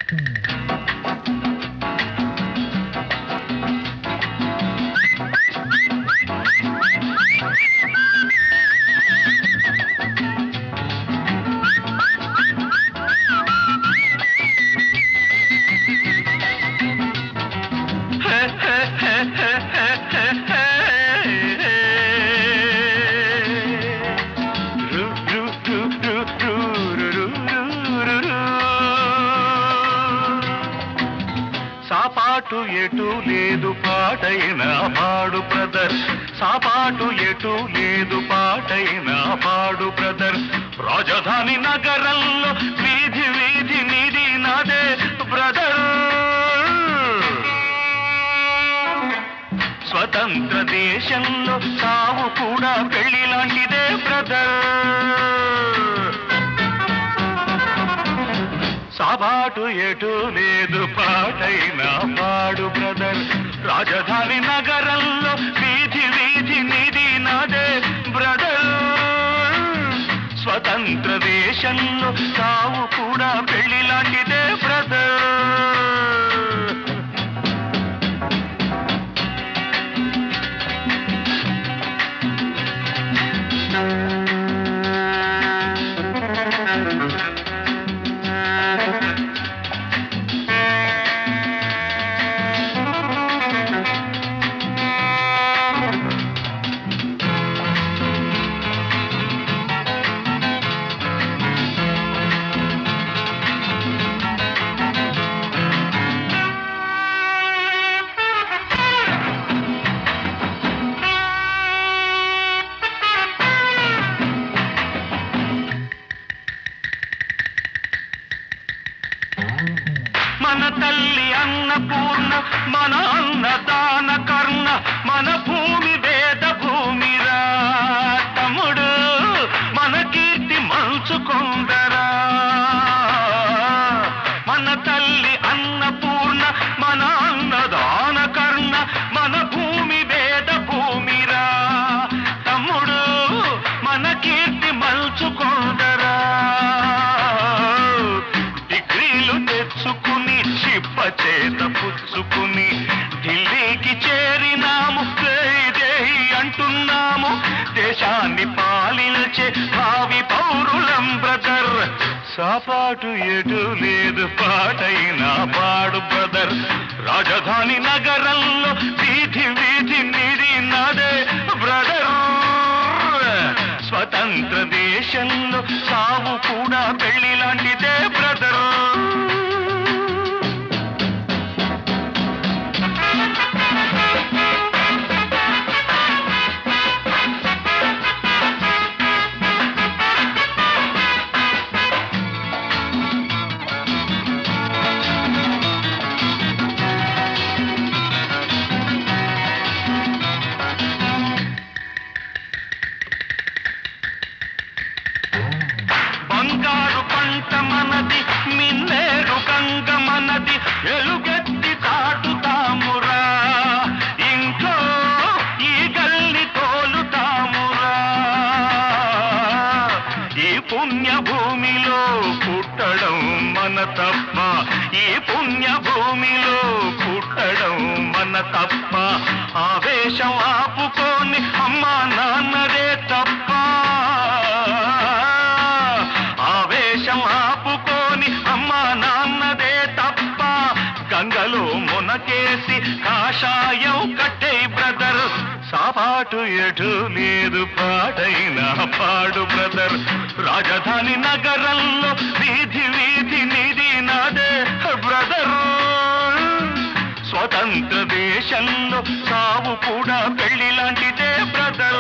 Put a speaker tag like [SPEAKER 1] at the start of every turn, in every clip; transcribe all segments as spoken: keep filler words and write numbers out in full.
[SPEAKER 1] సాపాటు ఎటు లేదు పాటైన పాడు బ్రదర్, సాపాటు ఎటు లేదు పాటైన పాడు బ్రదర్. రాజధాని నగరంలో వీధి వీధి నీది నాదే బ్రదర్. స్వతంత్ర దేశంలో సావు కూడా పెళ్లి లాంటిదే బ్రదర్. సాబాటు ఎటు లేదు పాటైన పాడు బ్రదర్. రాజధాని నగరంలో వీధి వీధి నీది నాదే బ్రదర్. స్వతంత్ర దేశంలో సావు కూడా పెళ్లి లాంటిదే బ్రదర్. మన తల్లి అన్నపూర్ణ, మన అన్నదాన కర్ణ, మన భూమి వేద భూమిరా తమ్ముడు, మన కీర్తి మంచుకొందరా. మన తల్లి అన్నపూర్ణ, మన అన్నదాన కర్ణ, మన భూమి వేద భూమిరా తమ్ముడు, మన కీర్తి మంచుకొందరా. తెచ్చుకుని చిప్ప చేత పుచ్చుకుని ఢిల్లీకి చేరినాము, దేహి అంటున్నాము. దేశాన్ని పాలించే భావి పౌరులం బ్రదర్. సాపాటు ఎటు లేదు పాటైన పాడు బ్రదర్. రాజధాని నగరంలో వీధి వీధి నీది నాదే బ్రదర్. స్వతంత్ర దేశంలో సావు కూడా పెళ్లి లాంటిదే బ్రదర్. బంగారు పంట మనది, మిన్నేరు గంగ మనది, ఎలుగెత్తి చాటుతామురా. ఇంట్లో ఈ గల్లి తోలుతామురా. ఈ పుణ్య భూమిలో పుట్టడం మన తప్ప, ఈ పుణ్య భూమిలో పుట్టడం మన తప్ప. ఆవేశం ఆపుకొని అమ్మా నాన్నదే తప్ప, ఆపుకోని అమ్మా నాన్నదే తప్ప. గంగలో మునకేసి కాషాయం కట్టే బ్రదర్. సాపాటు ఎటు లేదు పాటైన పాడు బ్రదర్. రాజధాని నగరంలో వీధి వీధి నీది నాదే బ్రదర్. స్వతంత్ర దేశంలో సావు కూడా పెళ్లి లాంటిదే బ్రదర్.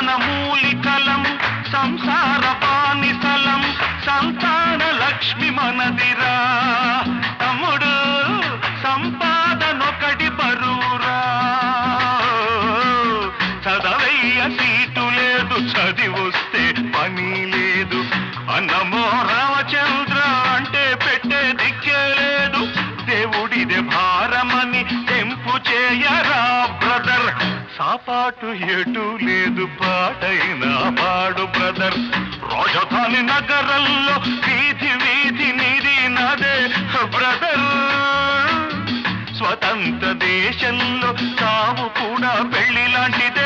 [SPEAKER 1] సంతాన మూలికలం సంసార బానిసలం సంతాన లక్ష్మి మనదిరా తమ్ముడు సంపాదనొకటి బరువురా చదవయ్య సీటు లేదు చదివొస్తే పని లేదు అన్నమో రామచంద్ర అంటే పెట్టే దిక్కే లేదు దేవుడిదే భారమని తెంపు చేయరా బ్రదర్ సాపాటు ఎటు లేదు పాటైన పాడు బ్రదర్ రాజధాని నగరంలో వీధి వీధి నిధి నదే బ్రదర్ స్వతంత్ర దేశంలో తాము కూడా పెళ్లి లాంటిదే